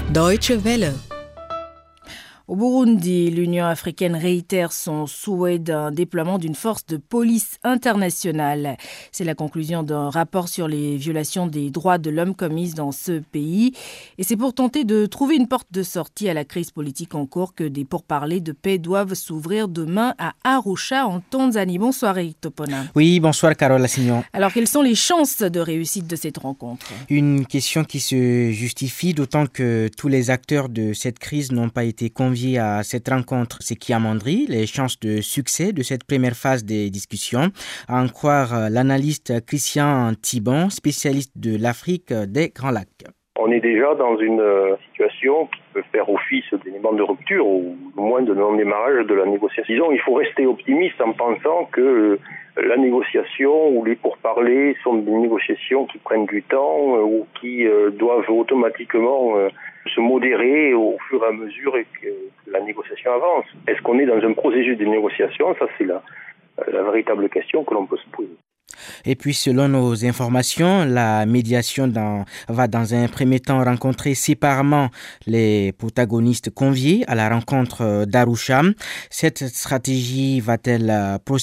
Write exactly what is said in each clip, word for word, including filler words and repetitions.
Deutsche Welle. Au Burundi, l'Union africaine réitère son souhait d'un déploiement d'une force de police internationale. C'est la conclusion d'un rapport sur les violations des droits de l'homme commises dans ce pays. Et c'est pour tenter de trouver une porte de sortie à la crise politique en cours que des pourparlers de paix doivent s'ouvrir demain à Arusha, en Tanzanie. Bonsoir Eric Topona. Oui, bonsoir Carole Assignon. Alors, quelles sont les chances de réussite de cette rencontre ? Une question qui se justifie, d'autant que tous les acteurs de cette crise n'ont pas été conviés à cette rencontre, ce qui amoindrit les chances de succès de cette première phase des discussions, à en croire l'analyste Christian Thibon, spécialiste de l'Afrique des Grands Lacs. On est déjà dans une situation qui peut faire office d'élément de rupture ou au moins de non-démarrage de la négociation. Disons, il faut rester optimiste en pensant que la négociation ou les pourparlers sont des négociations qui prennent du temps ou qui doivent automatiquement se modérer au fur et à mesure que la négociation avance. Est-ce qu'on est dans un processus de négociation ? Ça, c'est la, la véritable question que l'on peut se poser. Et puis, selon nos informations, la médiation dans, va dans un premier temps rencontrer séparément les protagonistes conviés à la rencontre d'Arusha. Cette stratégie va-t-elle prospérer ?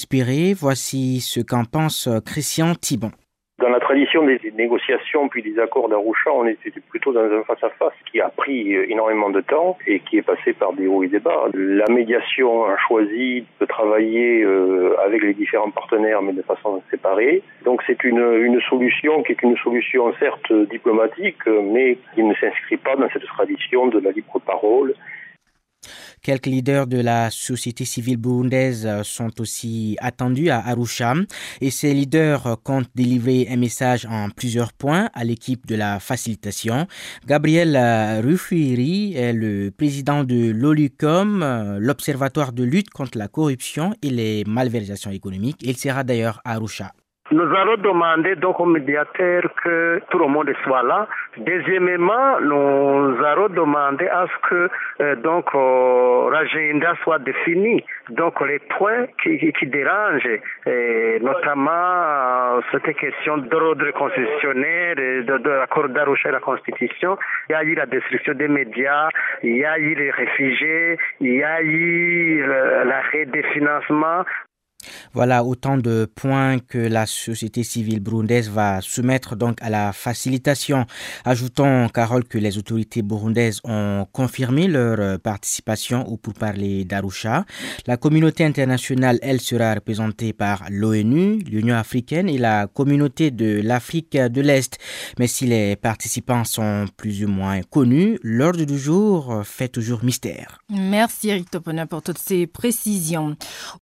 Voici ce qu'en pense Christian Thibon. Dans la tradition des négociations puis des accords d'Arusha, on était plutôt dans un face-à-face qui a pris énormément de temps et qui est passé par des hauts et des bas. La médiation a choisi de travailler avec les différents partenaires mais de façon séparée. Donc c'est une, une solution qui est une solution certes diplomatique mais qui ne s'inscrit pas dans cette tradition de la libre parole. Quelques leaders de la société civile burundaise sont aussi attendus à Arusha et ces leaders comptent délivrer un message en plusieurs points à l'équipe de la facilitation. Gabriel Rufiri est le président de l'OLUCOM, l'Observatoire de lutte contre la corruption et les malversations économiques. Il sera d'ailleurs à Arusha. Nous allons demander donc au médiateur que tout le monde soit là. Deuxièmement, nous allons demander à ce que euh, donc euh, l'agenda soit défini. Donc les points qui, qui, qui dérangent, et notamment euh, cette question d'ordre constitutionnel, de, de l'accord d'Arusha et la Constitution. Il y a eu la destruction des médias, il y a eu les réfugiés, il y a eu euh, l'arrêt des financements. Voilà autant de points que la société civile burundaise va soumettre donc à la facilitation. Ajoutons, Carole, que les autorités burundaises ont confirmé leur participation au pourparlers d'Arusha. La communauté internationale, elle, sera représentée par l'ONU, l'Union africaine et la communauté de l'Afrique de l'Est. Mais si les participants sont plus ou moins connus, l'ordre du jour fait toujours mystère. Merci Eric Topona pour toutes ces précisions.